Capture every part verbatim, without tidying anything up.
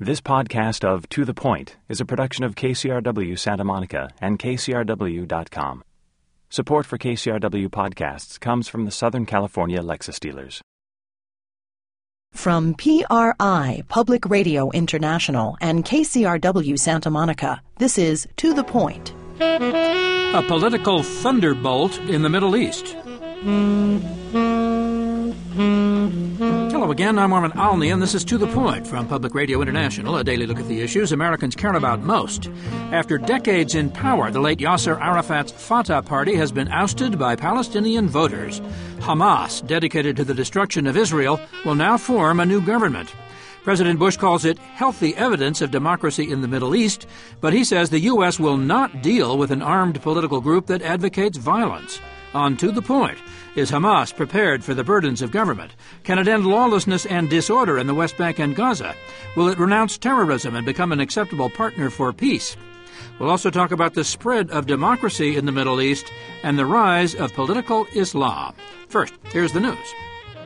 This podcast of To the Point is a production of K C R W Santa Monica and K C R W dot com. Support for K C R W podcasts comes from the Southern California Lexus dealers. From P R I, Public Radio International, and K C R W Santa Monica, this is To the Point. A political thunderbolt in the Middle East. Hello again, I'm Norman Alney, and this is To the Point from Public Radio International, a daily look at the issues Americans care about most. After decades in power, the late Yasser Arafat's Fatah party has been ousted by Palestinian voters. Hamas, dedicated to the destruction of Israel, will now form a new government. President Bush calls it healthy evidence of democracy in the Middle East, but he says the U S will not deal with an armed political group that advocates violence. On To the Point, is Hamas prepared for the burdens of government? Can it end lawlessness and disorder in the West Bank and Gaza? Will it renounce terrorism and become an acceptable partner for peace? We'll also talk about the spread of democracy in the Middle East and the rise of political Islam. First, here's the news.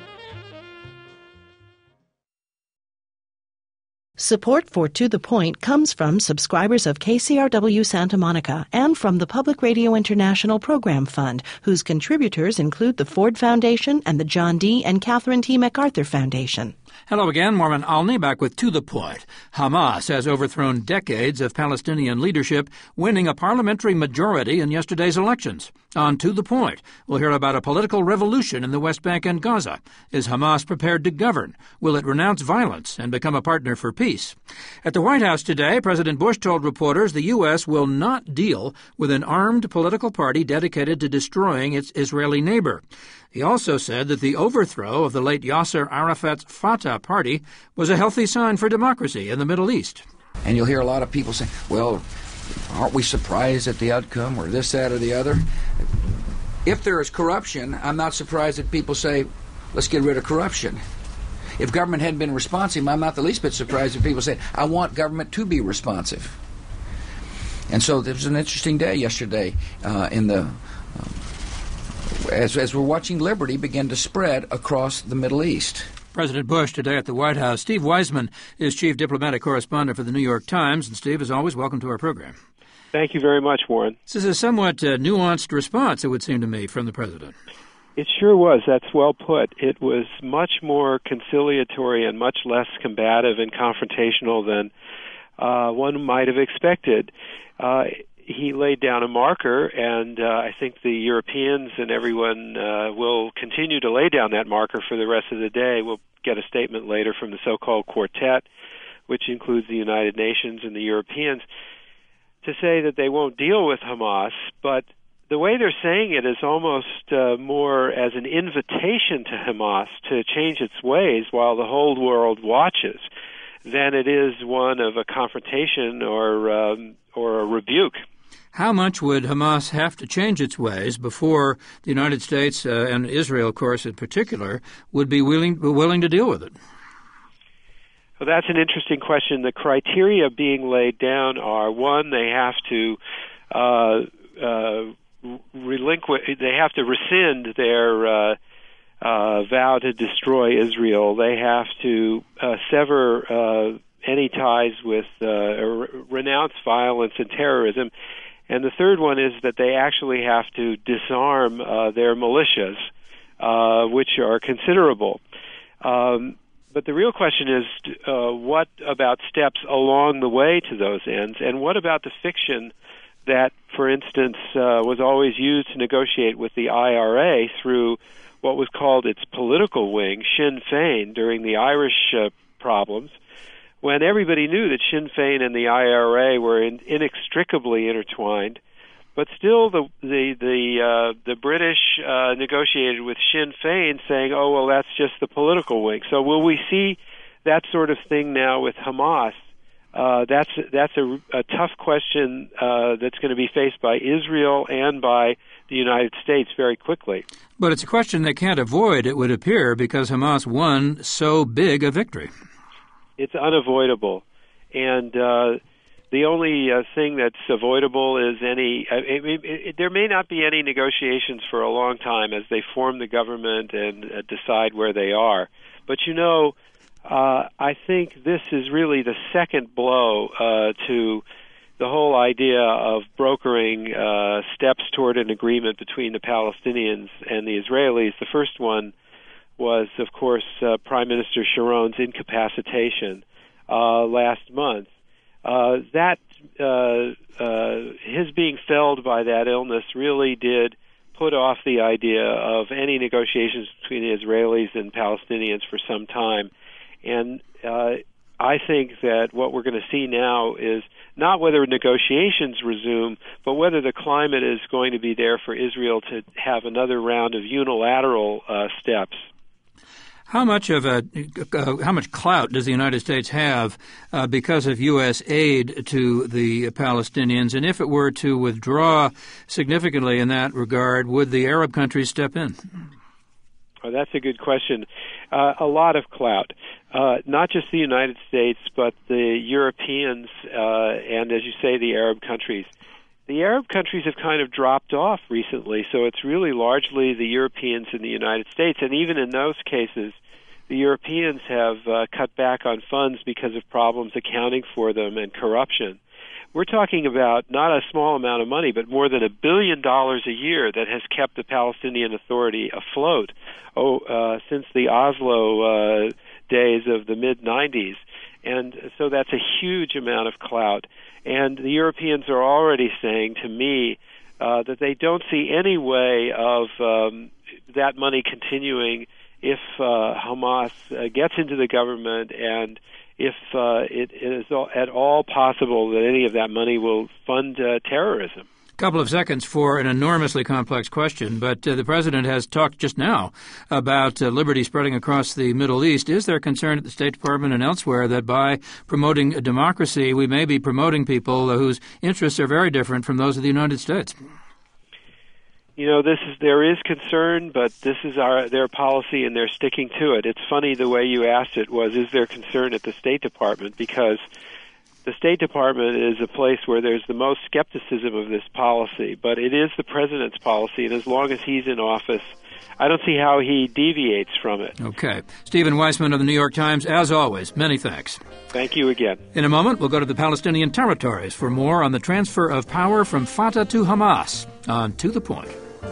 Support for To the Point comes from subscribers of K C R W Santa Monica and from the Public Radio International Program Fund, whose contributors include the Ford Foundation and the John D. and Catherine T. MacArthur Foundation. Hello again, Norman Alney back with To the Point. Hamas has overthrown decades of Palestinian leadership, winning a parliamentary majority in yesterday's elections. On To the Point, we'll hear about a political revolution in the West Bank and Gaza. Is Hamas prepared to govern? Will it renounce violence and become a partner for peace? At the White House today, President Bush told reporters the U S will not deal with an armed political party dedicated to destroying its Israeli neighbor. He also said that the overthrow of the late Yasser Arafat's Fatah party was a healthy sign for democracy in the Middle East. And you'll hear a lot of people say, well, aren't we surprised at the outcome, or this, that, or the other? If there is corruption, I'm not surprised that people say, let's get rid of corruption. If government hadn't been responsive, I'm not the least bit surprised if people say, I want government to be responsive. And so there was an interesting day yesterday uh, in the... Um, As, as we're watching liberty begin to spread across the Middle East. President Bush today at the White House. Steve Weisman is chief diplomatic correspondent for the New York Times. And Steve, as always, welcome to our program. Thank you very much, Warren. This is a somewhat uh, nuanced response, it would seem to me, from the president. It sure was. That's well put. It was much more conciliatory and much less combative and confrontational than uh, one might have expected. Uh, He laid down a marker, and uh, I think the Europeans and everyone uh, will continue to lay down that marker for the rest of the day. We'll get a statement later from the so-called quartet, which includes the United Nations and the Europeans, to say that they won't deal with Hamas, but the way they're saying it is almost uh, more as an invitation to Hamas to change its ways while the whole world watches than it is one of a confrontation or um, or a rebuke. How much would Hamas have to change its ways before the United States uh, and Israel, of course, in particular, would be willing willing to deal with it? Well, that's an interesting question. The criteria being laid down are, one, they have to uh, uh, relinquish, they have to rescind their uh, uh, vow to destroy Israel. They have to uh, sever uh, any ties with, uh, or renounce violence and terrorism. And the third one is that they actually have to disarm uh, their militias, uh, which are considerable. Um, but the real question is, uh, what about steps along the way to those ends? And what about the fiction that, for instance, uh, was always used to negotiate with the I R A through what was called its political wing, Sinn Féin, during the Irish uh, problems, when everybody knew that Sinn Féin and the I R A were in, inextricably intertwined, but still the the the, uh, the British uh, negotiated with Sinn Féin, saying, "Oh well, that's just the political wing." So will we see that sort of thing now with Hamas? Uh, that's that's a, a tough question uh, that's going to be faced by Israel and by the United States very quickly. But it's a question they can't avoid, it would appear, because Hamas won so big a victory. It's unavoidable, and uh, the only uh, thing that's avoidable is any. Uh, it, it, it, there may not be any negotiations for a long time as they form the government and uh, decide where they are. But you know, uh, I think this is really the second blow uh, to the whole idea of brokering uh, steps toward an agreement between the Palestinians and the Israelis. The first one was, of course, uh, Prime Minister Sharon's incapacitation uh, last month. Uh, that uh, uh, his being felled by that illness really did put off the idea of any negotiations between the Israelis and Palestinians for some time. And uh, I think that what we're going to see now is not whether negotiations resume, but whether the climate is going to be there for Israel to have another round of unilateral uh, steps. How much of a uh, how much clout does the United States have uh, because of U S aid to the Palestinians? And if it were to withdraw significantly in that regard, would the Arab countries step in? Oh, that's a good question. Uh, a lot of clout. Uh, not just the United States, but the Europeans uh, and, as you say, the Arab countries. The Arab countries have kind of dropped off recently, so it's really largely the Europeans and the United States. And even in those cases, the Europeans have uh, cut back on funds because of problems accounting for them and corruption. We're talking about not a small amount of money, but more than a billion dollars a year that has kept the Palestinian Authority afloat oh, uh, since the Oslo uh, days of the mid nineties. And so that's a huge amount of clout. And the Europeans are already saying to me uh, that they don't see any way of um, that money continuing if uh, Hamas uh, gets into the government and if uh, it, it is at all possible that any of that money will fund uh, terrorism. Couple of seconds for an enormously complex question, but uh, the President has talked just now about uh, liberty spreading across the Middle East. Is there concern at the State Department and elsewhere that by promoting a democracy, we may be promoting people uh, whose interests are very different from those of the United States? You know, this is there is concern, but this is our their policy, and they're sticking to it. It's funny the way you asked it was, is there concern at the State Department? Because the State Department is a place where there's the most skepticism of this policy, but it is the President's policy, and as long as he's in office, I don't see how he deviates from it. Okay. Stephen Weissman of the New York Times, as always, many thanks. Thank you again. In a moment, we'll go to the Palestinian territories for more on the transfer of power from Fatah to Hamas on To the Point.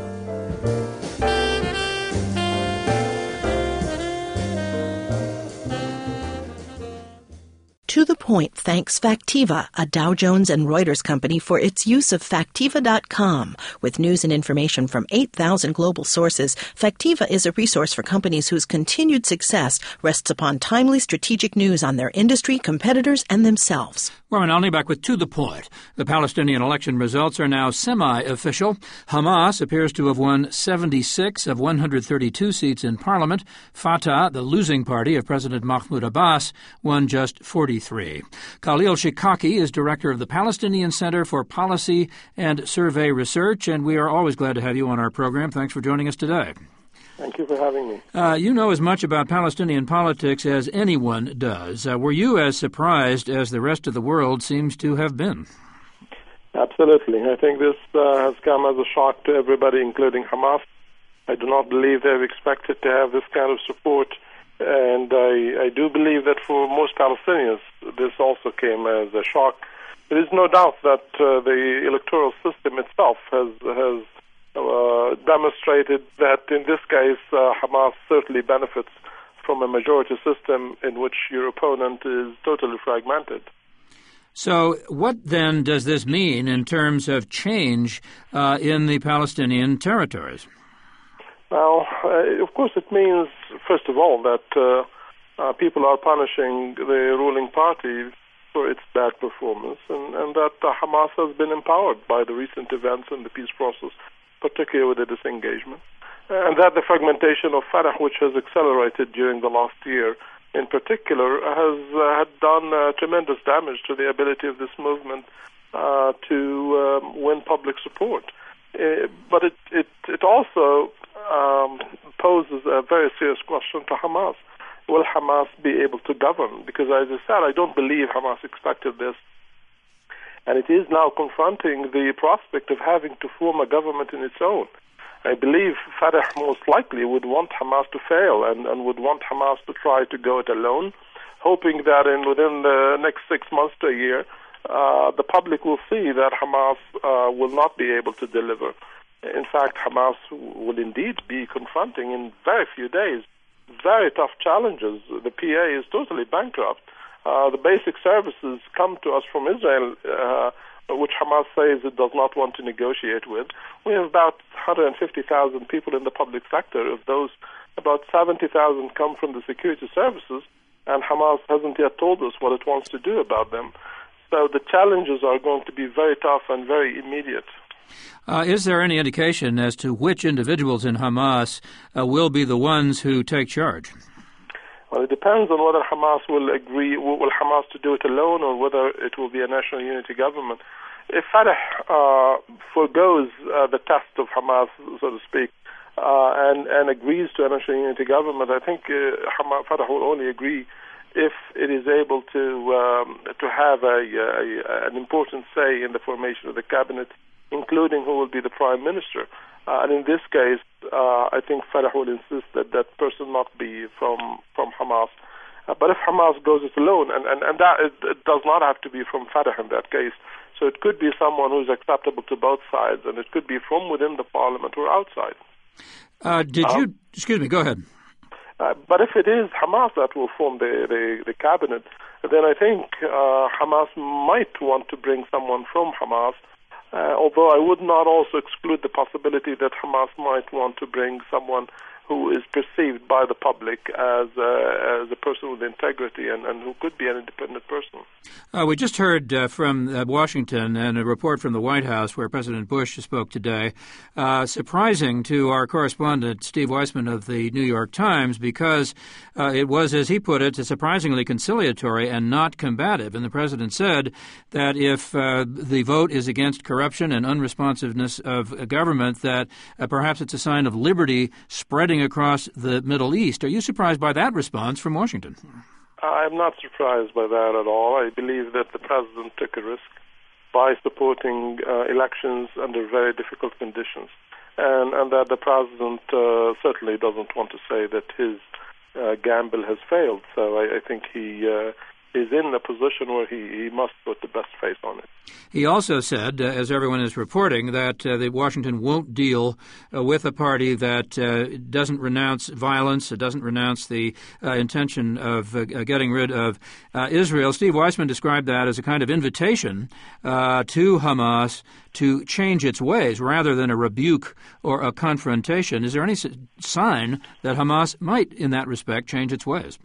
To the Point thanks Factiva, a Dow Jones and Reuters company, for its use of Factiva dot com. With news and information from eight thousand global sources, Factiva is a resource for companies whose continued success rests upon timely strategic news on their industry, competitors, and themselves. Warren Alney back with To the Point. The Palestinian election results are now semi-official. Hamas appears to have won seventy-six of one hundred thirty-two seats in Parliament. Fatah, the losing party of President Mahmoud Abbas, won just forty-three. Khalil Shikaki is director of the Palestinian Center for Policy and Survey Research, and we are always glad to have you on our program. Thanks for joining us today. Thank you for having me. Uh, you know as much about Palestinian politics as anyone does. Uh, were you as surprised as the rest of the world seems to have been? Absolutely. I think this uh, has come as a shock to everybody, including Hamas. I do not believe they've expected to have this kind of support. And I, I do believe that for most Palestinians, this also came as a shock. There is no doubt that uh, the electoral system itself has has uh, demonstrated that in this case, uh, Hamas certainly benefits from a majority system in which your opponent is totally fragmented. So what then does this mean in terms of change uh, in the Palestinian territories? Well, uh, of course it means, first of all, that uh, uh, people are punishing the ruling party for its bad performance, and, and that uh, Hamas has been empowered by the recent events in the peace process, particularly with the disengagement, and that the fragmentation of Fatah, which has accelerated during the last year in particular, has uh, had done uh, tremendous damage to the ability of this movement uh, to um, win public support. Uh, but it, it, it also um, poses a very serious question to Hamas. Will Hamas be able to govern? Because, as I said, I don't believe Hamas expected this. And it is now confronting the prospect of having to form a government in its own. I believe Fatah most likely would want Hamas to fail and, and would want Hamas to try to go it alone, hoping that in within the next six months to a year, uh, the public will see that Hamas uh, will not be able to deliver. In fact, Hamas will indeed be confronting in very few days very tough challenges. The P A is totally bankrupt. Uh, the basic services come to us from Israel, uh, which Hamas says it does not want to negotiate with. We have about one hundred fifty thousand people in the public sector. Of those, about seventy thousand come from the security services, and Hamas hasn't yet told us what it wants to do about them. So the challenges are going to be very tough and very immediate. Uh, is there any indication as to which individuals in Hamas uh, will be the ones who take charge? Well, it depends on whether Hamas will agree, will Hamas to do it alone, or whether it will be a national unity government. If Fatah uh, forgoes uh, the test of Hamas, so to speak, uh, and, and agrees to a national unity government, I think uh, Hamas, Fatah will only agree if it is able to um, to have a, a, an important say in the formation of the cabinet, including who will be the prime minister. Uh, and in this case, uh, I think Fatah will insist that that person not be from from Hamas. Uh, but if Hamas goes it alone, and, and, and that it, it does not have to be from Fatah in that case, so it could be someone who's acceptable to both sides, and it could be from within the parliament or outside. Uh, did um, you, excuse me, go ahead. Uh, but if it is Hamas that will form the, the, the cabinet, then I think uh, Hamas might want to bring someone from Hamas, uh, although I would not also exclude the possibility that Hamas might want to bring someone who is perceived by the public as, uh, as a person with integrity and, and who could be an independent person. Uh, we just heard uh, from uh, Washington and a report from the White House where President Bush spoke today. Uh, surprising to our correspondent, Steve Weissman of the New York Times, because uh, it was, as he put it, surprisingly conciliatory and not combative. And the president said that if uh, the vote is against corruption and unresponsiveness of government, that uh, perhaps it's a sign of liberty spreading across the Middle East. Are you surprised by that response from Washington? I'm not surprised by that at all. I believe that the president took a risk by supporting uh, elections under very difficult conditions, and, and that the president uh, certainly doesn't want to say that his uh, gamble has failed. So I, I think he uh, is in a position where he, he must put the best face on it. He also said, uh, as everyone is reporting, that uh, that Washington won't deal uh, with a party that uh, doesn't renounce violence, it doesn't renounce the uh, intention of uh, getting rid of uh, Israel. Steve Weissman described that as a kind of invitation uh, to Hamas to change its ways rather than a rebuke or a confrontation. Is there any sign that Hamas might, in that respect, change its ways?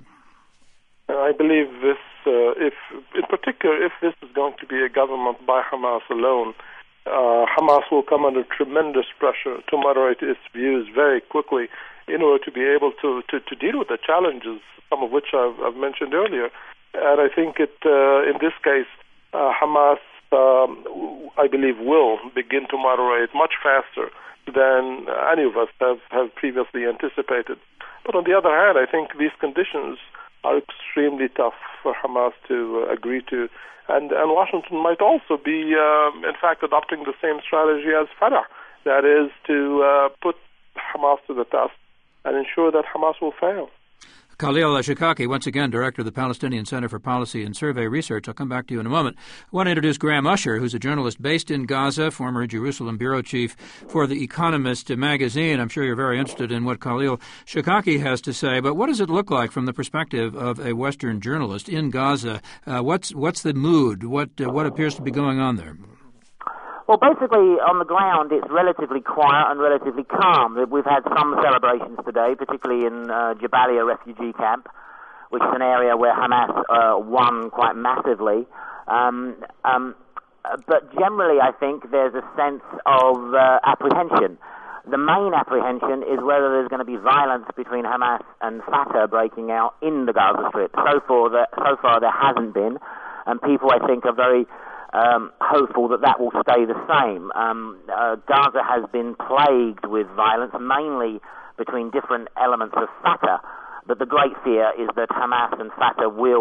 I believe this, uh, if in particular, if this is going to be a government by Hamas alone, uh, Hamas will come under tremendous pressure to moderate its views very quickly in order to be able to, to, to deal with the challenges, some of which I've, I've mentioned earlier. And I think it, uh, in this case, uh, Hamas, um, I believe, will begin to moderate much faster than any of us have, have previously anticipated. But on the other hand, I think these conditions are extremely tough for Hamas to uh, agree to. And, and Washington might also be, um, in fact, adopting the same strategy as Fatah, that is to uh, put Hamas to the test and ensure that Hamas will fail. Khalil Shikaki, once again, Director of the Palestinian Center for Policy and Survey Research. I'll come back to you in a moment. I want to introduce Graham Usher, who's a journalist based in Gaza, former Jerusalem bureau chief for The Economist magazine. I'm sure you're very interested in what Khalil Shikaki has to say, but what does it look like from the perspective of a Western journalist in Gaza? Uh, what's what's the mood? What uh, what appears to be going on there? Well, basically, on the ground, it's relatively quiet and relatively calm. We've had some celebrations today, particularly in uh, Jabalia refugee camp, which is an area where Hamas uh, won quite massively. Um, um, but generally, I think there's a sense of uh, apprehension. The main apprehension is whether there's going to be violence between Hamas and Fatah breaking out in the Gaza Strip. So far, there, so far there hasn't been, and people, I think, are very Um, hopeful that that will stay the same. Um, uh, Gaza has been plagued with violence, mainly between different elements of Fatah, but the great fear is that Hamas and Fatah will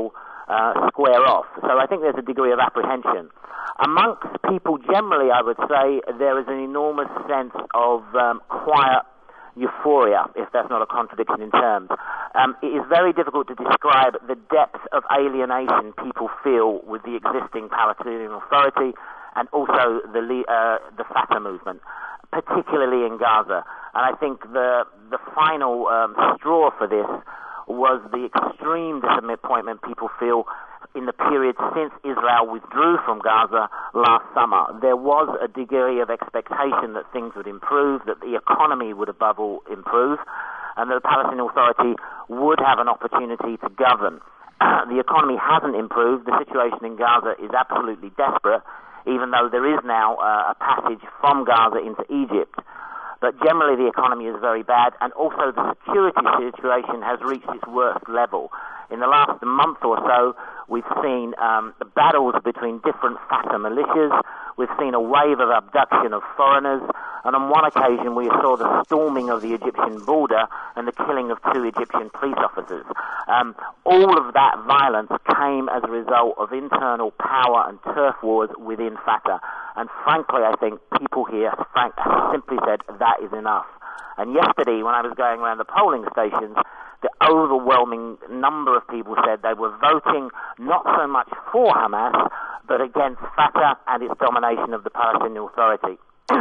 uh, square off. So I think there's a degree of apprehension. Amongst people generally, I would say, there is an enormous sense of um, quiet euphoria, if that's not a contradiction in terms. Um, it is very difficult to describe the depth of alienation people feel with the existing Palestinian Authority and also the uh, the Fatah movement, particularly in Gaza. And I think the the final um, straw for this was the extreme disappointment people feel in the period since Israel withdrew from Gaza last summer. There was a degree of expectation that things would improve, that the economy would above all improve, and that the Palestinian Authority would have an opportunity to govern. The economy hasn't improved. The situation in Gaza is absolutely desperate, even though there is now uh, a passage from Gaza into Egypt. But generally the economy is very bad, and also the security situation has reached its worst level. In the last month or so, we've seen um, the battles between different Fatah militias. We've seen a wave of abduction of foreigners, and on one occasion we saw the storming of the Egyptian border and the killing of two Egyptian police officers. Um, all of that violence came as a result of internal power and turf wars within Fatah. And frankly, I think people here frank, simply said that is enough. And yesterday, when I was going around the polling stations, the overwhelming number of people said they were voting not so much for Hamas, but against Fatah and its domination of the Palestinian Authority.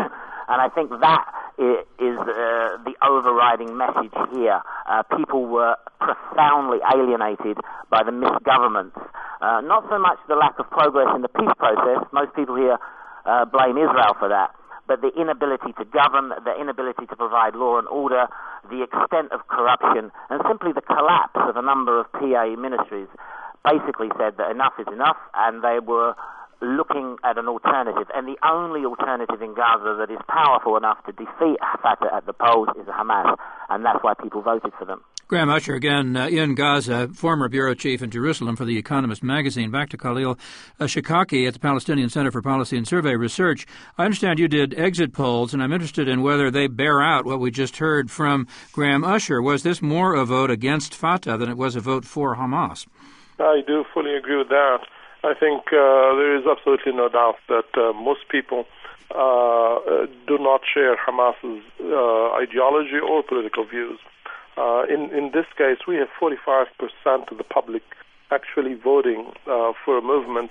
And I think that is uh, the overriding message here. Uh, people were profoundly alienated by the misgovernments. Uh, not so much the lack of progress in the peace process. Most people here uh, blame Israel for that. But the inability to govern, the inability to provide law and order, the extent of corruption, and simply the collapse of a number of P A ministries basically said that enough is enough, and they were looking at an alternative. And the only alternative in Gaza that is powerful enough to defeat Fatah at the polls is Hamas, and that's why people voted for them. Graham Usher, again, uh, in Gaza, former bureau chief in Jerusalem for The Economist magazine. Back to Khalil uh, Shikaki at the Palestinian Center for Policy and Survey Research. I understand you did exit polls, and I'm interested in whether they bear out what we just heard from Graham Usher. Was this more a vote against Fatah than it was a vote for Hamas? I do fully agree with that. I think uh, there is absolutely no doubt that uh, most people uh, do not share Hamas's uh, ideology or political views. Uh, in, in this case, we have forty-five percent of the public actually voting uh, for a movement,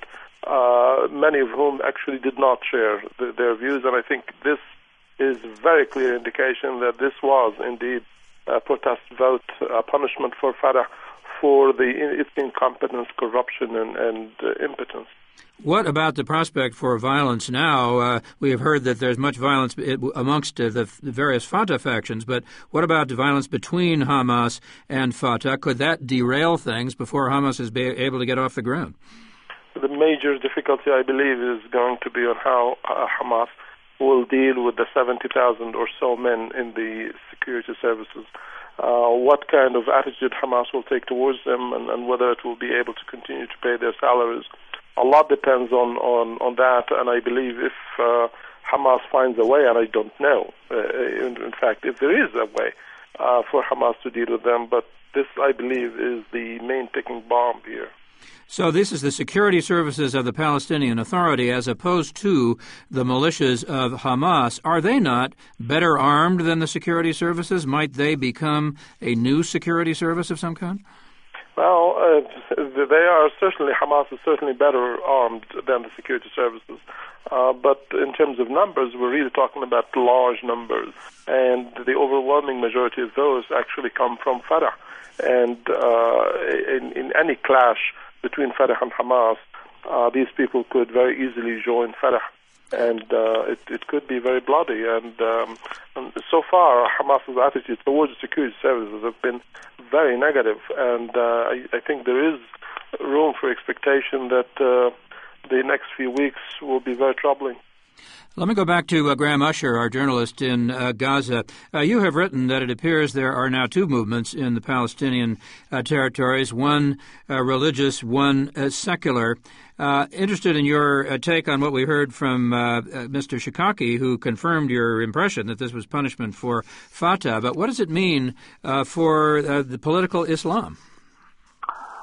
uh, many of whom actually did not share the, their views. And I think this is a very clear indication that this was indeed a protest vote, a punishment for Fatah for the, its incompetence, corruption, and, and uh, impotence. What about the prospect for violence now? Uh, we have heard that there's much violence amongst uh, the various Fatah factions, but what about the violence between Hamas and Fatah? Could that derail things before Hamas is be able to get off the ground? The major difficulty, I believe, is going to be on how uh, Hamas will deal with the seventy thousand or so men in the security services. Uh, what kind of attitude Hamas will take towards them, and, and whether it will be able to continue to pay their salaries. A lot depends on, on, on that, and I believe if uh, Hamas finds a way, and I don't know, uh, in, in fact, if there is a way uh, for Hamas to deal with them, but this, I believe, is the main ticking bomb here. So this is the security services of the Palestinian Authority as opposed to the militias of Hamas. Are they not better armed than the security services? Might they become a new security service of some kind? Well, uh, they are certainly, Hamas is certainly better armed than the security services. Uh, but in terms of numbers, we're really talking about large numbers. And the overwhelming majority of those actually come from Fatah. And uh, in, in any clash between Fatah and Hamas, uh, these people could very easily join Fatah. And uh, it, it could be very bloody. And, um, and so far, Hamas's attitude towards the security services have been very negative. And uh, I, I think there is room for expectation that uh, the next few weeks will be very troubling. Let me go back to uh, Graham Usher, our journalist in uh, Gaza. Uh, you have written that it appears there are now two movements in the Palestinian uh, territories, one uh, religious, one uh, secular. Uh, interested in your uh, take on what we heard from uh, uh, Mister Shikaki, who confirmed your impression that this was punishment for Fatah. But what does it mean uh, for uh, the political Islam?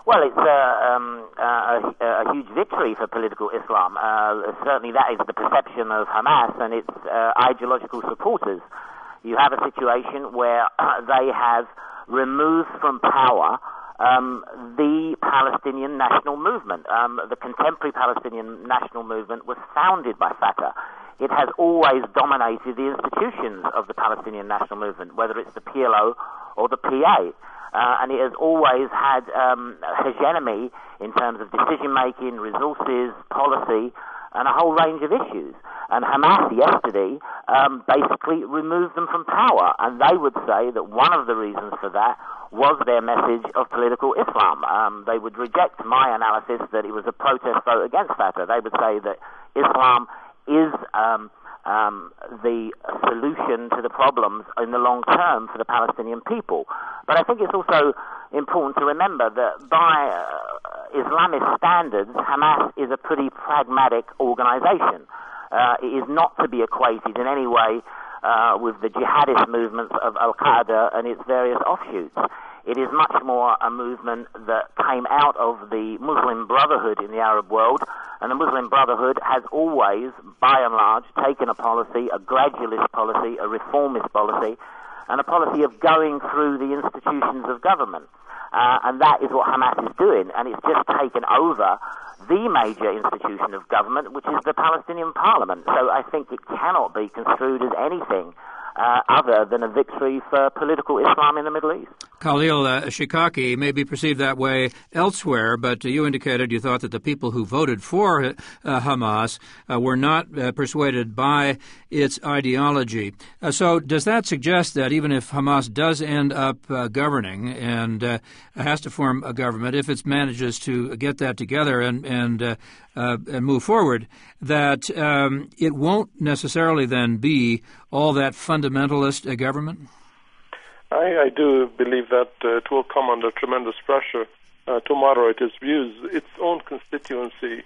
Well, it's uh, um, uh, a, a huge victory for political Islam. Uh, certainly that is the perception of Hamas and its uh, ideological supporters. You have a situation where uh, they have removed from power um, the Palestinian national movement. Um, the contemporary Palestinian national movement was founded by Fatah. It has always dominated the institutions of the Palestinian national movement, whether it's the P L O or the P A. Uh, and it has always had um, hegemony in terms of decision-making, resources, policy, and a whole range of issues. And Hamas yesterday um, basically removed them from power, and they would say that one of the reasons for that was their message of political Islam. Um, they would reject my analysis that it was a protest vote against Fatah. They would say that Islam is um, um, the solution to the problems in the long term for the Palestinian people. But I think it's also important to remember that by uh, Islamist standards, Hamas is a pretty pragmatic organization. Uh, it is not to be equated in any way uh, with the jihadist movements of Al-Qaeda and its various offshoots. It is much more a movement that came out of the Muslim Brotherhood in the Arab world, and the Muslim Brotherhood has always, by and large, taken a policy, a gradualist policy, a reformist policy, and a policy of going through the institutions of government. Uh, and that is what Hamas is doing, and it's just taken over the major institution of government, which is the Palestinian Parliament. So I think it cannot be construed as anything Uh, other than a victory for political Islam in the Middle East. Khalil uh, Shikaki may be perceived that way elsewhere, but uh, you indicated you thought that the people who voted for uh, Hamas uh, were not uh, persuaded by its ideology. Uh, so does that suggest that even if Hamas does end up uh, governing and uh, has to form a government, if it manages to get that together and, and, uh, uh, and move forward, that um, it won't necessarily then be all that fundamentalist uh, government? I, I do believe that uh, it will come under tremendous pressure uh, to moderate its views. Its own constituency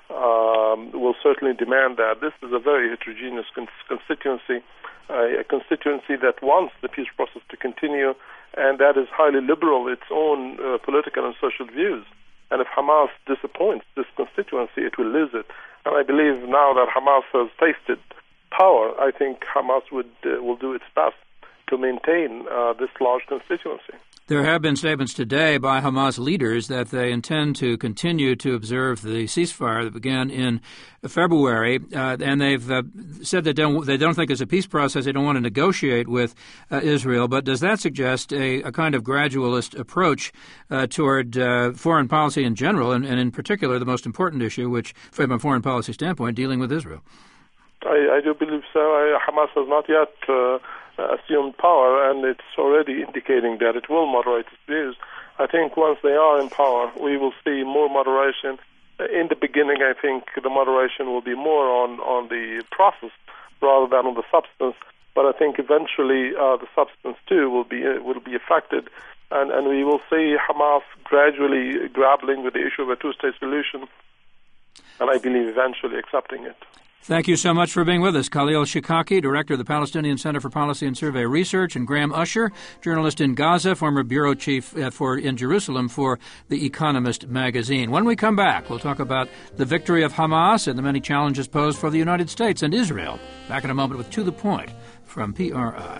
um, will certainly demand that. This is a very heterogeneous con- constituency, uh, a constituency that wants the peace process to continue, and that is highly liberal, its own uh, political and social views. And if Hamas disappoints this constituency, it will lose it. And I believe now that Hamas has tasted power, I think Hamas would uh, will do its best to maintain uh, this large constituency. There have been statements today by Hamas leaders that they intend to continue to observe the ceasefire that began in February, uh, and they've uh, said they don't they don't think it's a peace process. They don't want to negotiate with uh, Israel. But does that suggest a, a kind of gradualist approach uh, toward uh, foreign policy in general, and, and in particular the most important issue, which from a foreign policy standpoint, dealing with Israel? I, I do believe so. I, Hamas has not yet uh, assumed power, and it's already indicating that it will moderate its views. I think once they are in power, we will see more moderation. In the beginning, I think the moderation will be more on, on the process rather than on the substance. But I think eventually uh, the substance too will be uh, will be affected, and, and we will see Hamas gradually grappling with the issue of a two-state solution, and I believe eventually accepting it. Thank you so much for being with us. Khalil Shikaki, Director of the Palestinian Center for Policy and Survey Research, and Graham Usher, journalist in Gaza, former bureau chief uh, for in Jerusalem for The Economist magazine. When we come back, we'll talk about the victory of Hamas and the many challenges posed for the United States and Israel. Back in a moment with To the Point from P R I.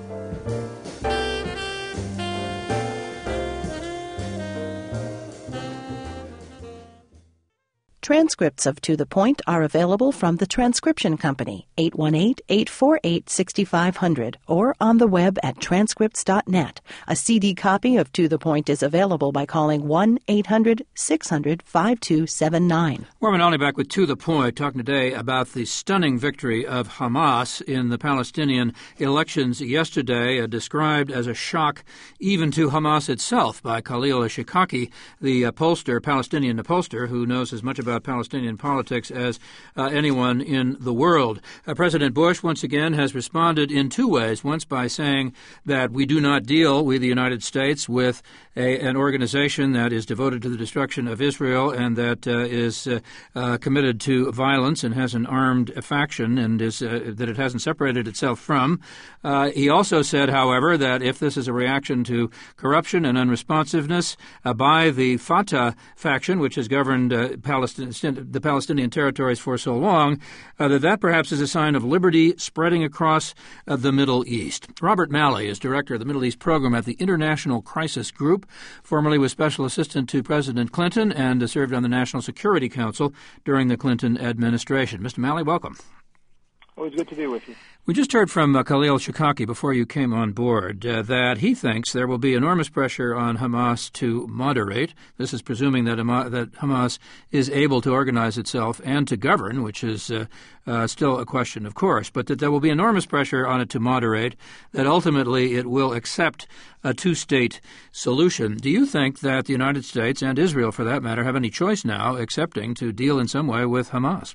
Transcripts of To the Point are available from the Transcription Company, eight one eight, eight four eight, six five zero zero, or on the web at transcripts dot net. A C D copy of To the Point is available by calling one eight hundred, six hundred, five two seven nine. Warren Olney back with To the Point, talking today about the stunning victory of Hamas in the Palestinian elections yesterday, uh, described as a shock even to Hamas itself by Khalil Shikaki, the uh, pollster, Palestinian pollster, who knows as much about about Palestinian politics as uh, anyone in the world. Uh, President Bush, once again, has responded in two ways. Once by saying that we do not deal, we the United States, with a, an organization that is devoted to the destruction of Israel and that uh, is uh, uh, committed to violence and has an armed faction and is uh, that it hasn't separated itself from. Uh, he also said, however, that if this is a reaction to corruption and unresponsiveness uh, by the Fatah faction, which has governed uh, Palestine, the Palestinian territories for so long, uh, that that perhaps is a sign of liberty spreading across uh, the Middle East. Robert Malley is director of the Middle East program at the International Crisis Group, formerly was special assistant to President Clinton and uh, served on the National Security Council during the Clinton administration. Mister Malley, welcome. Always good to be with you. We just heard from uh, Khalil Shikaki before you came on board uh, that he thinks there will be enormous pressure on Hamas to moderate. This is presuming that, Hamas, that Hamas is able to organize itself and to govern, which is uh, uh, still a question, of course, but that there will be enormous pressure on it to moderate, that ultimately it will accept a two-state solution. Do you think that the United States and Israel, for that matter, have any choice now accepting to deal in some way with Hamas?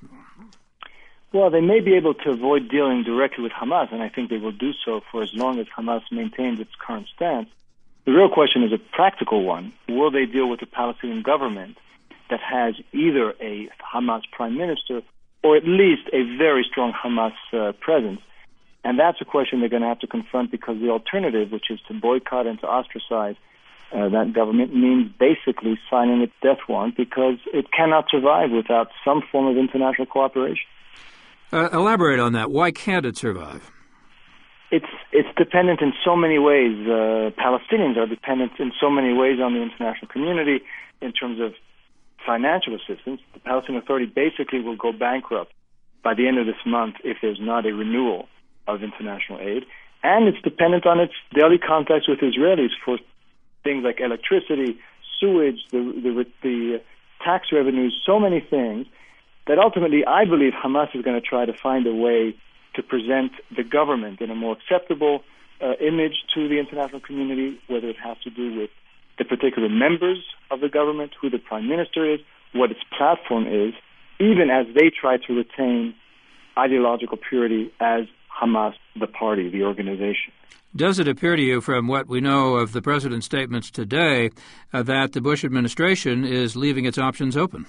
Well, they may be able to avoid dealing directly with Hamas, and I think they will do so for as long as Hamas maintains its current stance. The real question is a practical one. Will they deal with the Palestinian government that has either a Hamas prime minister or at least a very strong Hamas uh, presence? And that's a question they're going to have to confront, because the alternative, which is to boycott and to ostracize uh, that government, means basically signing its death warrant, because it cannot survive without some form of international cooperation. Uh, elaborate on that. Why can't it survive? It's it's dependent in so many ways. Uh, Palestinians are dependent in so many ways on the international community in terms of financial assistance. The Palestinian Authority basically will go bankrupt by the end of this month if there's not a renewal of international aid. And it's dependent on its daily contacts with Israelis for things like electricity, sewage, the the, the tax revenues, so many things, that ultimately I believe Hamas is going to try to find a way to present the government in a more acceptable uh, image to the international community, whether it has to do with the particular members of the government, who the prime minister is, what its platform is, even as they try to retain ideological purity as Hamas, the party, the organization. Does it appear to you, from what we know of the president's statements today, uh, that the Bush administration is leaving its options open?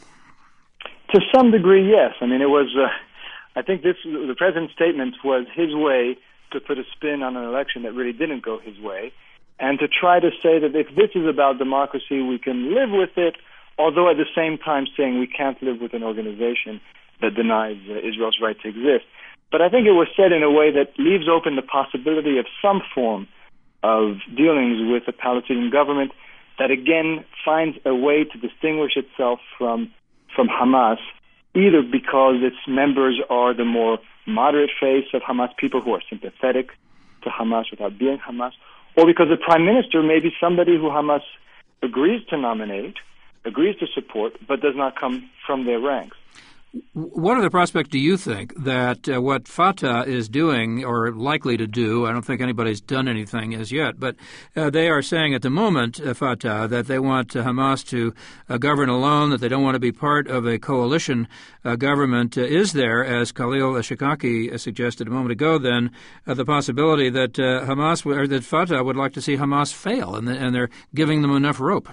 To some degree, yes. I mean, it was, uh, I think this, the president's statement was his way to put a spin on an election that really didn't go his way, and to try to say that if this is about democracy, we can live with it, although at the same time saying we can't live with an organization that denies uh, Israel's right to exist. But I think it was said in a way that leaves open the possibility of some form of dealings with the Palestinian government that, again, finds a way to distinguish itself from from Hamas, either because its members are the more moderate face of Hamas, people who are sympathetic to Hamas without being Hamas, or because the prime minister may be somebody who Hamas agrees to nominate, agrees to support, but does not come from their ranks. What are the prospects, do you think, that uh, what Fatah is doing, or likely to do, I don't think anybody's done anything as yet, but uh, they are saying at the moment, uh, Fatah, that they want uh, Hamas to uh, govern alone, that they don't want to be part of a coalition uh, government. Uh, is there, as Khalil Shikaki suggested a moment ago, then, uh, the possibility that uh, Hamas, or that Fatah would like to see Hamas fail, and, the, and they're giving them enough rope?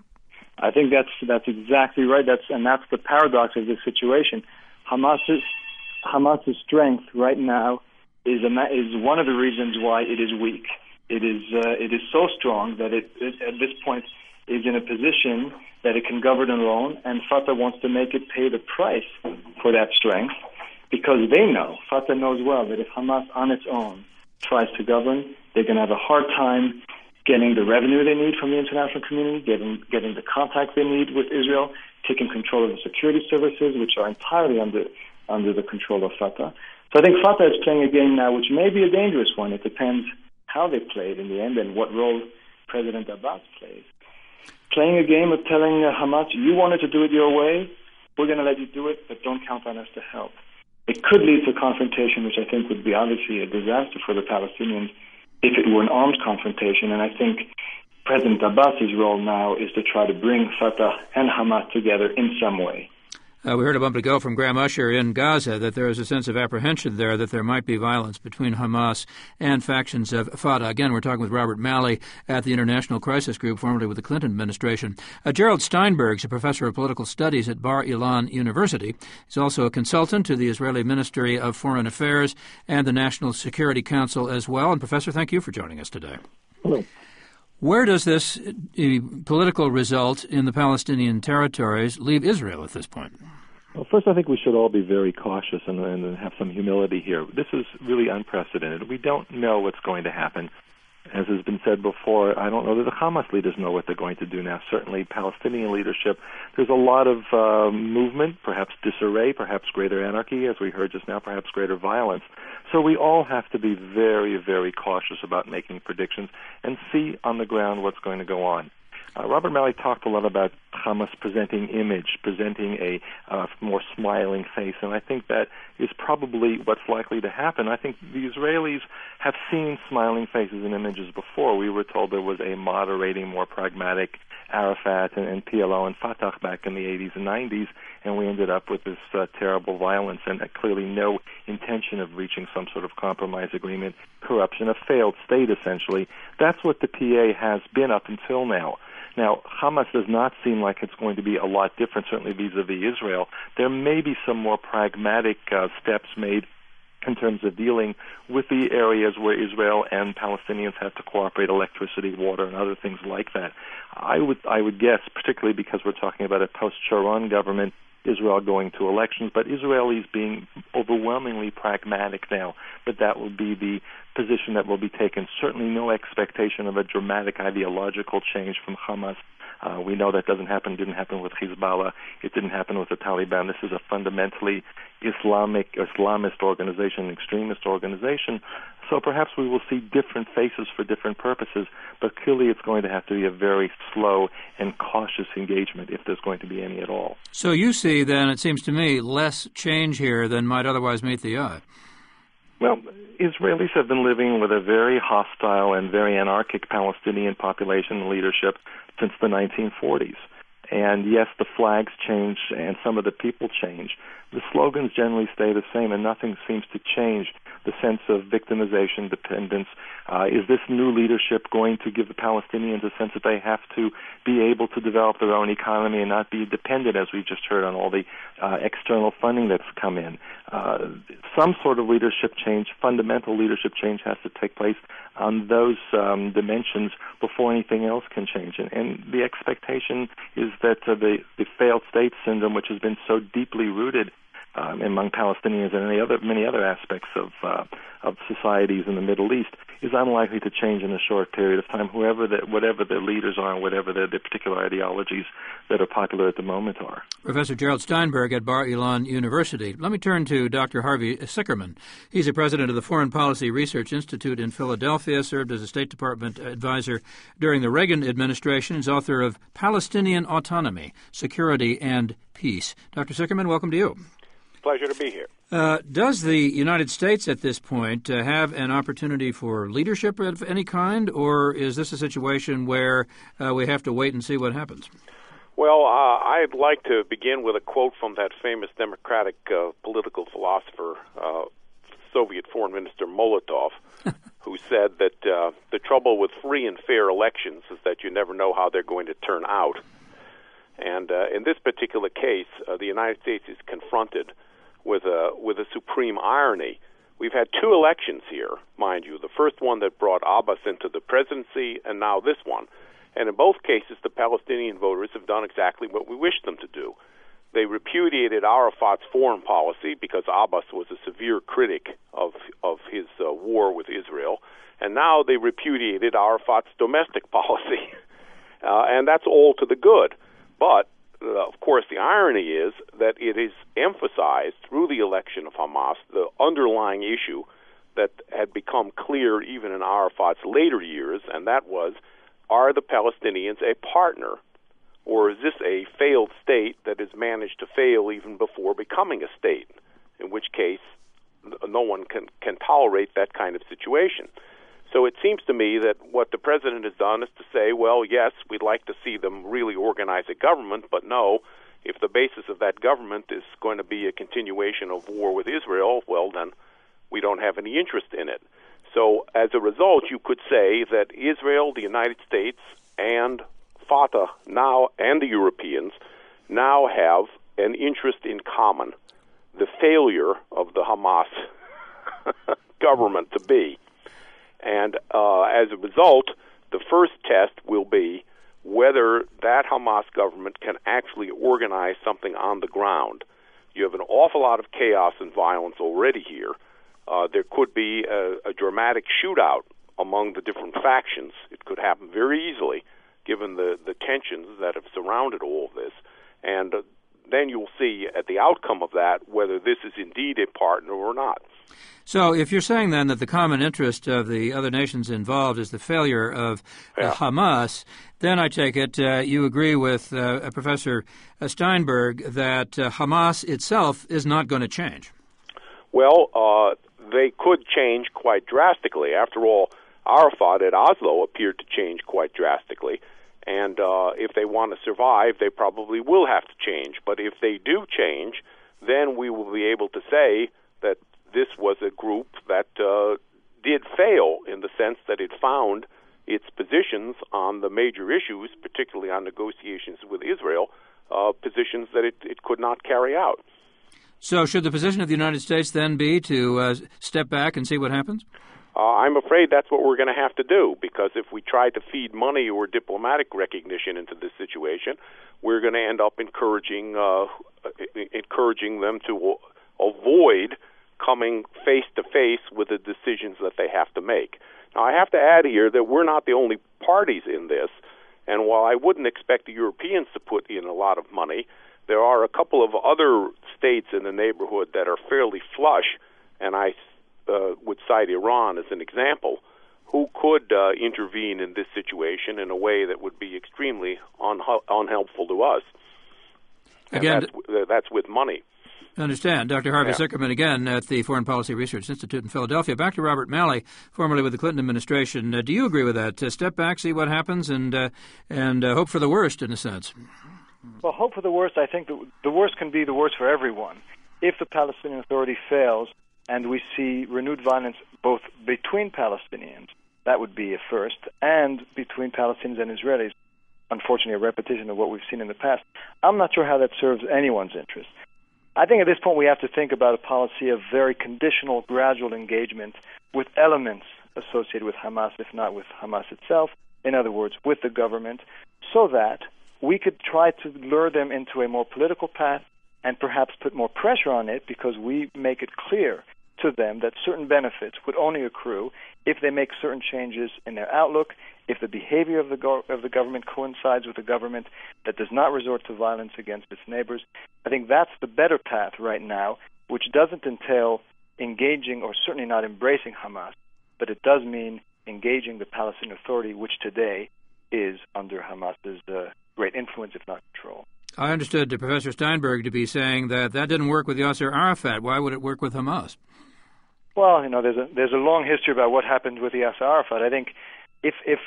I think that's that's exactly right. That's and that's the paradox of this situation. Hamas's Hamas's strength right now is a, is one of the reasons why it is weak. It is uh, it is so strong that it, it at this point is in a position that it can govern alone, and Fatah wants to make it pay the price for that strength, because they know, Fatah knows well, that if Hamas on its own tries to govern, they're going to have a hard time getting the revenue they need from the international community, getting getting the contacts they need with Israel, taking control of the security services, which are entirely under under the control of Fatah. So I think Fatah is playing a game now which may be a dangerous one. It depends how they play it in the end and what role President Abbas plays. Playing a game of telling uh, Hamas, you wanted to do it your way, we're going to let you do it, but don't count on us to help. It could lead to confrontation, which I think would be obviously a disaster for the Palestinians if it were an armed confrontation. And I think President Abbas's role now is to try to bring Fatah and Hamas together in some way. Uh, we heard a moment ago from Graham Usher in Gaza that there is a sense of apprehension there that there might be violence between Hamas and factions of Fatah. Again, we're talking with Robert Malley at the International Crisis Group, formerly with the Clinton administration. Uh, Gerald Steinberg is a professor of political studies at Bar Ilan University. He's also a consultant to the Israeli Ministry of Foreign Affairs and the National Security Council as well. And, Professor, thank you for joining us today. Hello. Where does this uh, political result in the Palestinian territories leave Israel at this point? Well, first, I think we should all be very cautious and, and have some humility here. This is really unprecedented. We don't know what's going to happen. As has been said before, I don't know that the Hamas leaders know what they're going to do now. Certainly, Palestinian leadership, there's a lot of uh, movement, perhaps disarray, perhaps greater anarchy, as we heard just now, perhaps greater violence. So we all have to be very, very cautious about making predictions and see on the ground what's going to go on. Uh, Robert Malley talked a lot about Hamas presenting image, presenting a uh, more smiling face, and I think that is probably what's likely to happen. I think the Israelis have seen smiling faces and images before. We were told there was a moderating, more pragmatic Arafat and, and P L O and Fatah back in the eighties and nineties, and we ended up with this uh, terrible violence and uh, clearly no intention of reaching some sort of compromise agreement, corruption, a failed state, essentially. That's what the P A has been up until now. Now, Hamas does not seem like it's going to be a lot different, certainly vis-a-vis Israel. There may be some more pragmatic uh, steps made in terms of dealing with the areas where Israel and Palestinians have to cooperate, electricity, water, and other things like that. I would, I would guess, particularly because we're talking about a post-Sharon government, Israel going to elections, but Israelis being overwhelmingly pragmatic now, that that will be the position that will be taken. Certainly no expectation of a dramatic ideological change from Hamas. Uh, we know that doesn't happen, didn't happen with Hezbollah. It didn't happen with the Taliban. This is a fundamentally Islamic, Islamist organization, extremist organization. So perhaps we will see different faces for different purposes, but clearly it's going to have to be a very slow and cautious engagement if there's going to be any at all. So you see, then, it seems to me, less change here than might otherwise meet the eye. Well, Israelis have been living with a very hostile and very anarchic Palestinian population and leadership since the nineteen forties. And yes, the flags change and some of the people change. The slogans generally stay the same, and nothing seems to change the sense of victimization, dependence. Uh, is this new leadership going to give the Palestinians a sense that they have to be able to develop their own economy and not be dependent, as we just heard, on all the uh, external funding that's come in? Uh, some sort of leadership change, fundamental leadership change, has to take place on those um, dimensions before anything else can change. And, and the expectation is that uh, the, the failed state syndrome, which has been so deeply rooted Um, among Palestinians and any other, many other aspects of uh, of societies in the Middle East, is unlikely to change in a short period of time, whoever the, whatever the leaders are and whatever the, the particular ideologies that are popular at the moment are. Professor Gerald Steinberg at Bar Ilan University. Let me turn to Doctor Harvey Sickerman. He's the president of the Foreign Policy Research Institute in Philadelphia, served as a State Department advisor during the Reagan administration. He's author of Palestinian Autonomy, Security and Peace. Doctor Sickerman, welcome to you. Pleasure to be here. Uh, does the United States at this point uh, have an opportunity for leadership of any kind, or is this a situation where uh, we have to wait and see what happens? Well, uh, I'd like to begin with a quote from that famous democratic uh, political philosopher, uh, Soviet Foreign Minister Molotov, who said that uh, the trouble with free and fair elections is that you never know how they're going to turn out. And uh, in this particular case, uh, the United States is confronted with a with a supreme irony. We've had two elections here, mind you, the first one that brought Abbas into the presidency, and now this one. And in both cases, the Palestinian voters have done exactly what we wished them to do. They repudiated Arafat's foreign policy because Abbas was a severe critic of of his uh, war with Israel, and now they repudiated Arafat's domestic policy. uh, and that's all to the good. But Uh, of course, the irony is that it is emphasized through the election of Hamas, the underlying issue that had become clear even in Arafat's later years, and that was, are the Palestinians a partner, or is this a failed state that has managed to fail even before becoming a state, in which case no one can, can tolerate that kind of situation. So it seems to me that what the president has done is to say, well, yes, we'd like to see them really organize a government, but no, If the basis of that government is going to be a continuation of war with Israel, well, then we don't have any interest in it. So as a result, you could say that Israel, the United States, and Fatah now, and the Europeans, now have an interest in common, the failure of the Hamas government to be. And uh, as a result, the first test will be whether that Hamas government can actually organize something on the ground. You have an awful lot of chaos and violence already here. Uh, there could be a, a dramatic shootout among the different factions. It could happen very easily, given the, the tensions that have surrounded all of this. And uh, then you'll see at the outcome of that whether this is indeed a partner or not. So if you're saying then that the common interest of the other nations involved is the failure of yeah. uh, Hamas, then I take it uh, you agree with uh, Professor Steinberg that uh, Hamas itself is not going to change. Well, uh, they could change quite drastically. After all, Arafat at Oslo appeared to change quite drastically. And uh, if they want to survive, they probably will have to change. But if they do change, then we will be able to say that this was a group that uh, did fail in the sense that it found its positions on the major issues, particularly on negotiations with Israel, uh, positions that it, it could not carry out. So should the position of the United States then be to uh, step back and see what happens? Uh, I'm afraid that's what we're going to have to do, because if we try to feed money or diplomatic recognition into this situation, we're going to end up encouraging uh, encouraging them to avoid coming face to face with the decisions that they have to make. Now, I have to add here that we're not the only parties in this, and while I wouldn't expect the Europeans to put in a lot of money, there are a couple of other states in the neighborhood that are fairly flush, and I uh, would cite Iran as an example, who could uh, intervene in this situation in a way that would be extremely un- unhelpful to us. Again, and that's, that's with money. I understand. Doctor Harvey yeah. Zuckerman again at the Foreign Policy Research Institute in Philadelphia. Back to Robert Malley, formerly with the Clinton administration. Uh, do you agree with that? Uh, step back, see what happens, and uh, and uh, hope for the worst, in a sense. Well, hope for the worst. I think the, the worst can be the worst for everyone. If the Palestinian Authority fails and we see renewed violence both between Palestinians, that would be a first, and between Palestinians and Israelis, unfortunately a repetition of what we've seen in the past, I'm not sure how that serves anyone's interest. I think at this point we have to think about a policy of very conditional, gradual engagement with elements associated with Hamas, if not with Hamas itself, in other words, with the government, so that we could try to lure them into a more political path and perhaps put more pressure on it, because we make it clear to them that certain benefits would only accrue if they make certain changes in their outlook, if the behavior of the go- of the government coincides with a government that does not resort to violence against its neighbors. I think that's the better path right now, which doesn't entail engaging or certainly not embracing Hamas, but it does mean engaging the Palestinian Authority, which today is under Hamas's uh, great influence, if not control. I understood Professor Steinberg to be saying that that didn't work with Yasser Arafat. Why would it work with Hamas? Well, you know, there's a there's a long history about what happened with Yasser Arafat. I think if if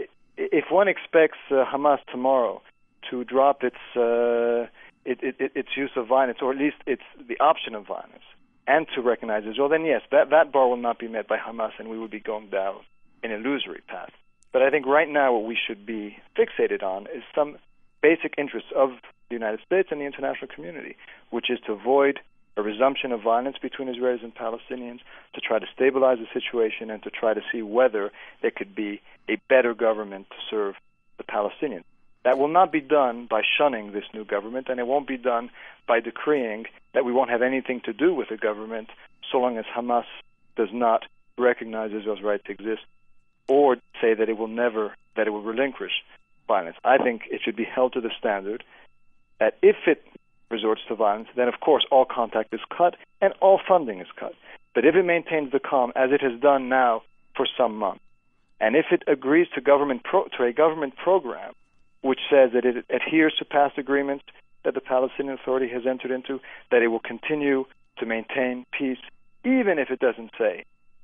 if one expects uh, Hamas tomorrow to drop its uh, it, it, its use of violence, or at least its the option of violence, and to recognize Israel, then yes, that that bar will not be met by Hamas, and we would be going down an illusory path. But I think right now what we should be fixated on is some basic interests of the United States and the international community, which is to avoid a resumption of violence between Israelis and Palestinians, to try to stabilize the situation, and to try to see whether there could be a better government to serve the Palestinians. That will not be done by shunning this new government, and it won't be done by decreeing that we won't have anything to do with the government so long as Hamas does not recognize Israel's right to exist, or say that it will never, that it will relinquish violence. I think it should be held to the standard that if it resorts to violence, then of course all contact is cut and all funding is cut. But if it maintains the calm, as it has done now for some months, and if it agrees to government pro- to a government program which says that it adheres to past agreements that the Palestinian Authority has entered into, that it will continue to maintain peace, even if it doesn't say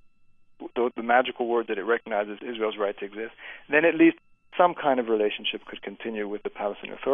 the, the magical word that it recognizes Israel's right to exist, then at least some kind of relationship could continue with the Palestinian Authority.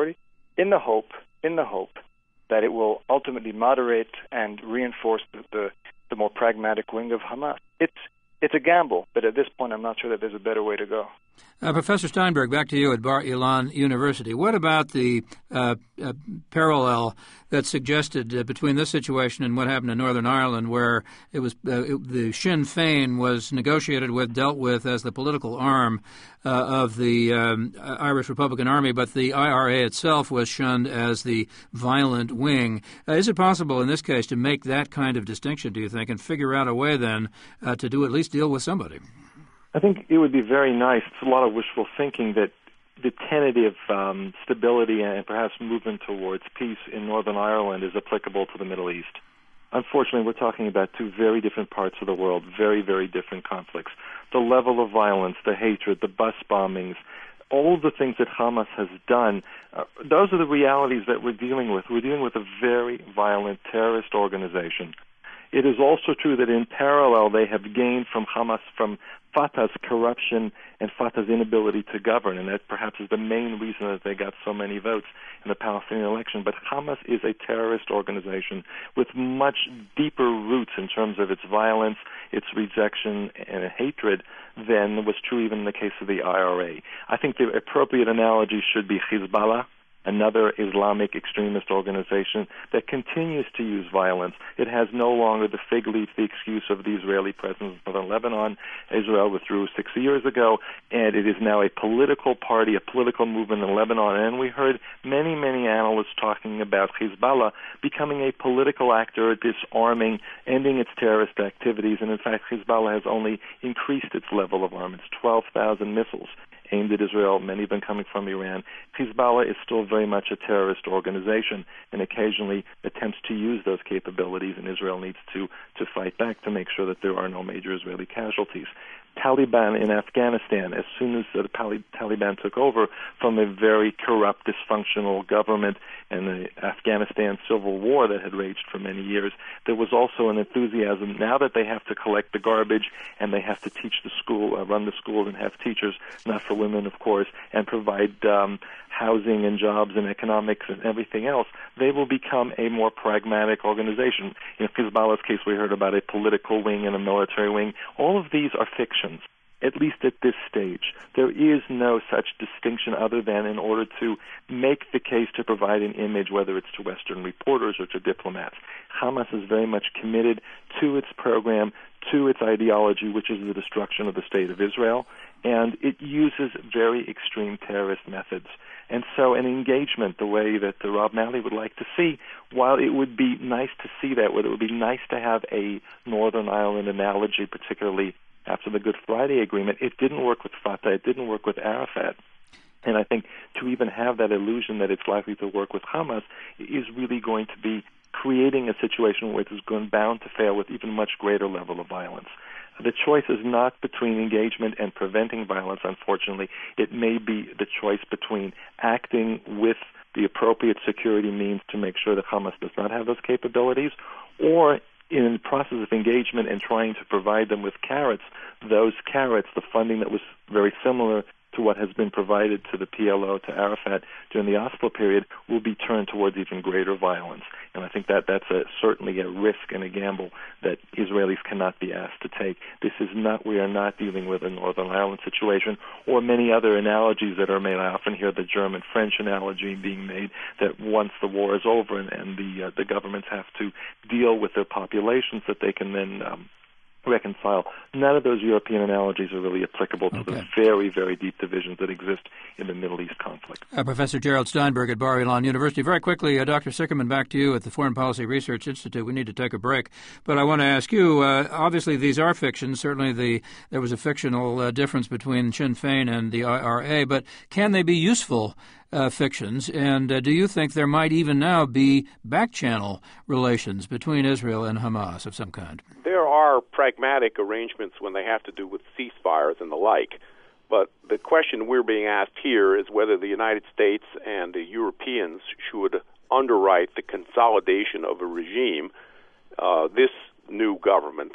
in the hope, in the hope that it will ultimately moderate and reinforce the, the, the more pragmatic wing of Hamas. It's it's a gamble, but at this point, I'm not sure that there's a better way to go. Uh, Professor Steinberg, back to you at Bar Ilan University. What about the uh, uh, parallel that's suggested uh, between this situation and what happened in Northern Ireland, where it was uh, it, the Sinn Féin was negotiated with, dealt with as the political arm uh, of the um, Irish Republican Army, but the I R A itself was shunned as the violent wing? Uh, is it possible in this case to make that kind of distinction, do you think, and figure out a way then uh, to do at least deal with somebody? I think it would be very nice. It's a lot of wishful thinking that the tentative um, stability and perhaps movement towards peace in Northern Ireland is applicable to the Middle East. Unfortunately, we're talking about two very different parts of the world, very, very different conflicts. The level of violence, the hatred, the bus bombings, all of the things that Hamas has done, uh, those are the realities that we're dealing with. We're dealing with a very violent terrorist organization. It is also true that in parallel they have gained from Hamas, from Fatah's corruption and Fatah's inability to govern, and that perhaps is the main reason that they got so many votes in the Palestinian election. But Hamas is a terrorist organization with much deeper roots in terms of its violence, its rejection, and hatred than was true even in the case of the I R A. I think the appropriate analogy should be Hezbollah, another Islamic extremist organization that continues to use violence. It has no longer the fig leaf, the excuse of the Israeli presence in southern Lebanon. Israel withdrew six years ago, and it is now a political party, a political movement in Lebanon. And we heard many, many analysts talking about Hezbollah becoming a political actor, disarming, ending its terrorist activities. And in fact, Hezbollah has only increased its level of armaments, twelve thousand missiles aimed at Israel, many of them coming from Iran. Hezbollah is still very much a terrorist organization and occasionally attempts to use those capabilities, and Israel needs to, to fight back to make sure that there are no major Israeli casualties. Taliban in Afghanistan, as soon as the Taliban took over from a very corrupt, dysfunctional government and the Afghanistan civil war that had raged for many years, there was also an enthusiasm now that they have to collect the garbage and they have to teach the school, uh, run the school and have teachers, not for women, of course, and provide um, housing and jobs and economics and everything else. They will become a more pragmatic organization. In Hezbollah's case, we heard about a political wing and a military wing. All of these are fictions, at least at this stage. There is no such distinction other than in order to make the case to provide an image, whether it's to Western reporters or to diplomats. Hamas is very much committed to its program, to its ideology, which is the destruction of the State of Israel, and it uses very extreme terrorist methods. And so an engagement, the way that the Rob Malley would like to see, while it would be nice to see that, it would be nice to have a Northern Ireland analogy, particularly after the Good Friday Agreement, it didn't work with Fatah, it didn't work with Arafat. And I think to even have that illusion that it's likely to work with Hamas is really going to be creating a situation where it is going bound to fail with even much greater level of violence. The choice is not between engagement and preventing violence, unfortunately. It may be the choice between acting with the appropriate security means to make sure that Hamas does not have those capabilities, or in the process of engagement and trying to provide them with carrots, those carrots, the funding that was very similar to what has been provided to the P L O, to Arafat during the Oslo period, will be turned towards even greater violence. And I think that that's a, certainly a risk and a gamble that Israelis cannot be asked to take. This is not, we are not dealing with a Northern Ireland situation or many other analogies that are made. I often hear the German-French analogy being made that once the war is over and, and the, uh, the governments have to deal with their populations, that they can then um, reconcile. None of those European analogies are really applicable to okay. the very, very deep divisions that exist in the Middle East conflict. Uh, Professor Gerald Steinberg at Bar Ilan University. Very quickly, uh, Doctor Sickerman, back to you at the Foreign Policy Research Institute. We need to take a break, but I want to ask you, uh, obviously these are fictions. Certainly the there was a fictional uh, difference between Sinn Féin and the I R A, but can they be useful Uh, fictions, and uh, do you think there might even now be back-channel relations between Israel and Hamas of some kind? There are pragmatic arrangements when they have to do with ceasefires and the like, but the question we're being asked here is whether the United States and the Europeans should underwrite the consolidation of a regime, uh, this new government,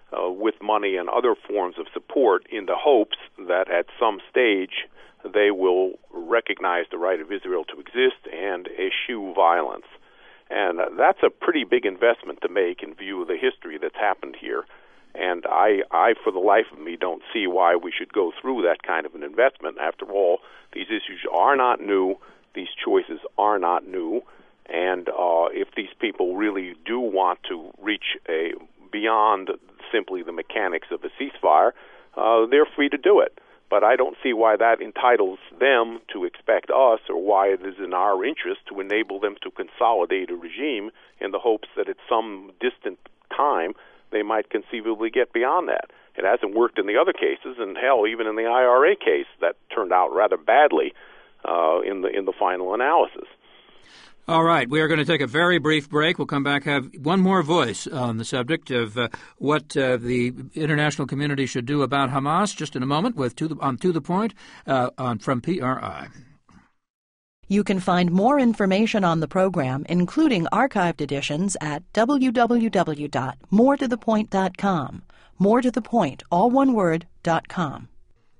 uh, with money and other forms of support in the hopes that at some stage they will recognize the right of Israel to exist and eschew violence. And uh, that's a pretty big investment to make in view of the history that's happened here. And I, I, for the life of me, don't see why we should go through that kind of an investment. After all, these issues are not new. These choices are not new. And uh, if these people really do want to reach a beyond simply the mechanics of a ceasefire, uh, they're free to do it. But I don't see why that entitles them to expect us, or why it is in our interest to enable them to consolidate a regime in the hopes that at some distant time they might conceivably get beyond that. It hasn't worked in the other cases, and hell, even in the I R A case, that turned out rather badly uh, in the in the final analysis. All right, we are going to take a very brief break. We'll come back, have one more voice on the subject of uh, what uh, the international community should do about Hamas just in a moment with to the, on To The Point uh, on from P R I. You can find more information on the program, including archived editions, at w w w dot more to the point dot com. More to the Point, all one word, dot com.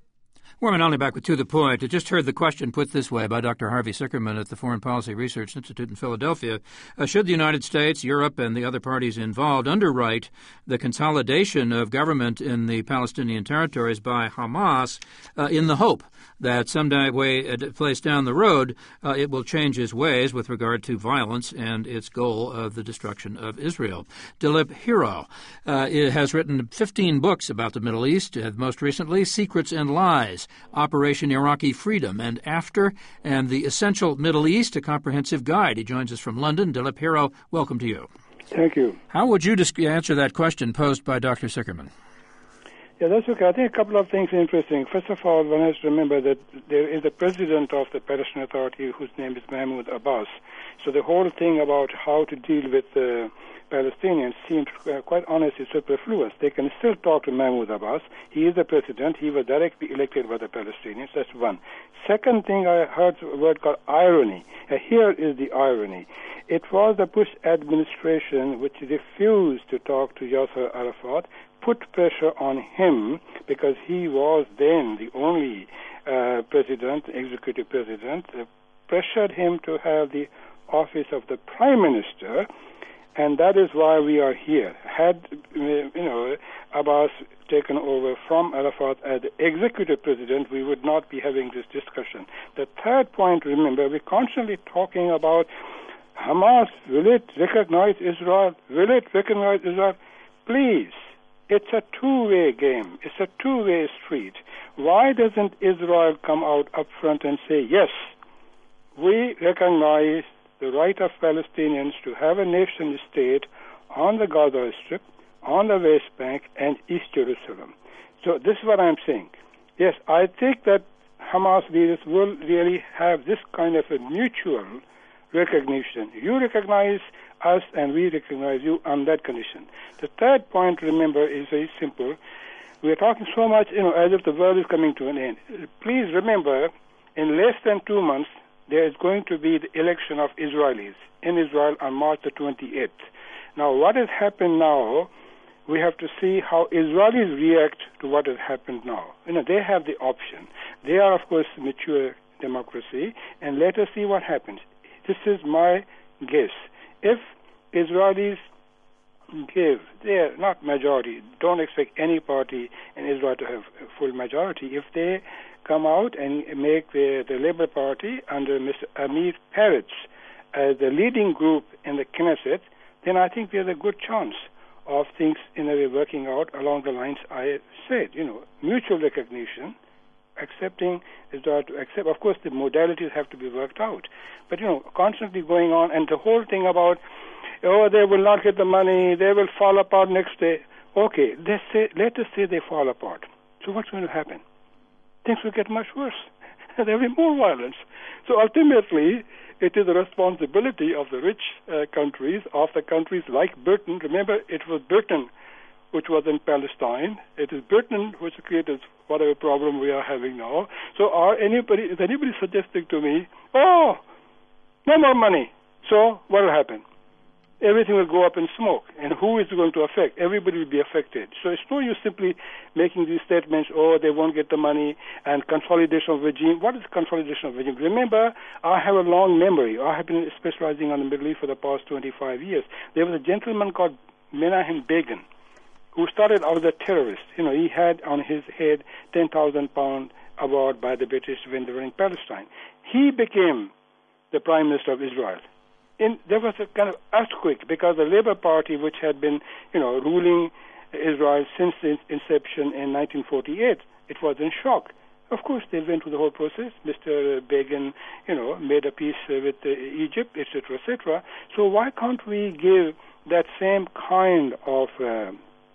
Warman Olney back with To The Point. I just heard the question put this way by Doctor Harvey Sickerman at the Foreign Policy Research Institute in Philadelphia. Uh, should the United States, Europe, and the other parties involved underwrite the consolidation of government in the Palestinian territories by Hamas uh, in the hope that someday, way, a place down the road, uh, it will change its ways with regard to violence and its goal of the destruction of Israel? Dilip Hero uh, has written fifteen books about the Middle East, uh, most recently Secrets and Lies, Operation Iraqi Freedom and After, and The Essential Middle East, a comprehensive guide. He joins us from London. Dilip Hero, welcome to you. Thank you. How would you dis- answer that question posed by Doctor Sickerman? Yeah, that's okay. I think a couple of things are interesting. First of all, one has to remember that there is the president of the Palestinian Authority whose name is Mahmoud Abbas. So the whole thing about how to deal with the Palestinians seems uh, quite honestly superfluous. They can still talk to Mahmoud Abbas. He is the president. He was directly elected by the Palestinians. That's one. Second thing, I heard a word called irony. Uh, here is the irony. It was the Bush administration which refused to talk to Yasser Arafat, put pressure on him because he was then the only uh, president, executive president, uh, pressured him to have the office of the prime minister, and that is why we are here. Had, you know, Abbas taken over from Arafat as the executive president, we would not be having this discussion. The third point, remember, we're constantly talking about Hamas, will it recognize Israel? Will it recognize Israel? Please, it's a two-way game. It's a two-way street. Why doesn't Israel come out up front and say, yes, we recognize the right of Palestinians to have a nation state on the Gaza Strip, on the West Bank, and East Jerusalem? So this is what I'm saying. Yes, I think that Hamas leaders will really have this kind of a mutual recognition. You recognize us and we recognize you on that condition. The third point, remember, is very simple. We are talking so much, you know, as if the world is coming to an end. Please remember, in less than two months, there is going to be the election of Israelis in Israel on March the twenty-eighth. Now, what has happened now, we have to see how Israelis react to what has happened now. You know, they have the option. They are, of course, mature democracy, and let us see what happens. This is my guess. If Israelis give their, not majority, don't expect any party in Israel to have a full majority. If they come out and make the, the Labour Party under Mister Amir Peretz as the leading group in the Knesset, then I think there's a good chance of things in a way working out along the lines I said. You know, mutual recognition, accepting Israel to accept. Of course, the modalities have to be worked out. But, you know, constantly going on, and the whole thing about, oh, they will not get the money, they will fall apart next day. Okay, let's say, let us say they fall apart. So what's going to happen? Things will get much worse. There will be more violence. So ultimately, it is the responsibility of the rich uh, countries, of the countries like Britain. Remember, it was Britain which was in Palestine. It is Britain which created whatever problem we are having now. So are anybody, is anybody suggesting to me, oh, no more money, so what will happen? everything will go up in smoke. And who is it going to affect? Everybody will be affected. So it's no use simply making these statements, oh, they won't get the money, and consolidation of regime. What is consolidation of regime? Remember, I have a long memory. I have been specializing on the Middle East for the past twenty-five years. There was a gentleman called Menachem Begin who started out as a terrorist. You know, he had on his head ten thousand pound award by the British when they were in Palestine. He became the Prime Minister of Israel. In, there was a kind of earthquake because the Labour Party, which had been, you know, ruling Israel since its inception in nineteen forty-eight, it was in shock. Of course, they went through the whole process. Mister Begin, you know, made a peace uh, with uh, Egypt, et cetera, et cetera. So why can't we give that same kind of uh,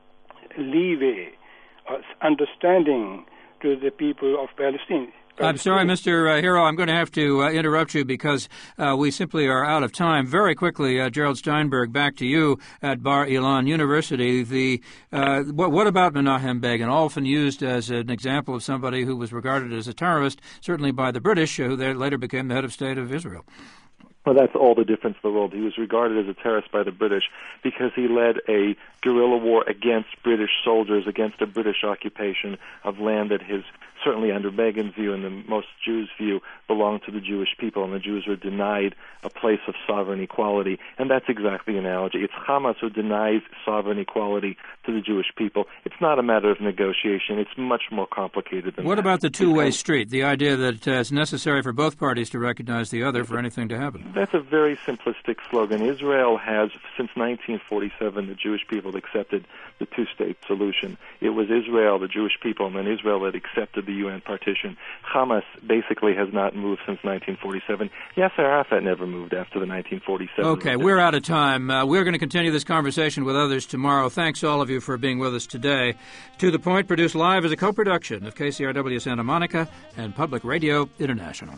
leeway, uh, understanding to the people of Palestine? I'm sorry, Mister Uh, Hero, I'm going to have to uh, interrupt you because uh, we simply are out of time. Very quickly, uh, Gerald Steinberg, back to you at Bar Ilan University. The uh, what, what about Menachem Begin, often used as an example of somebody who was regarded as a terrorist, certainly by the British, who later became the head of state of Israel? Well, that's all the difference in the world. He was regarded as a terrorist by the British because he led a guerrilla war against British soldiers, against a British occupation of land that his, certainly under Begin's view and the most Jews' view, belonged to the Jewish people, and the Jews were denied a place of sovereign equality. And that's exactly the analogy. It's Hamas who denies sovereign equality to the Jewish people. It's not a matter of negotiation. It's much more complicated than what that. What about the two-way street, the idea that uh, it's necessary for both parties to recognize the other for anything to happen? That's a very simplistic slogan. Israel has, since nineteen forty-seven, the Jewish people had accepted the two-state solution. It was Israel, the Jewish people, and then Israel that accepted the U N partition. Hamas basically has not moved since nineteen forty-seven. Yasser Arafat never moved after the nineteen forty-seven. Okay, we're out of time. Uh, we're going to continue this conversation with others tomorrow. Thanks all of you for being with us today. To the Point, produced live as a co-production of K C R W Santa Monica and Public Radio International.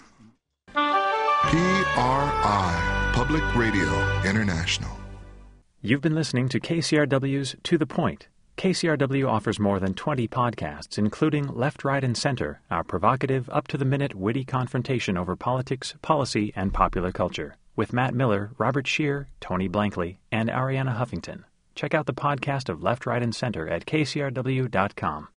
P R I, Public Radio International. You've been listening to K C R W's To the Point. K C R W offers more than twenty podcasts, including Left, Right, and Center, our provocative, up-to-the-minute, witty confrontation over politics, policy, and popular culture, with Matt Miller, Robert Scheer, Tony Blankley, and Ariana Huffington. Check out the podcast of Left, Right, and Center at K C R W dot com.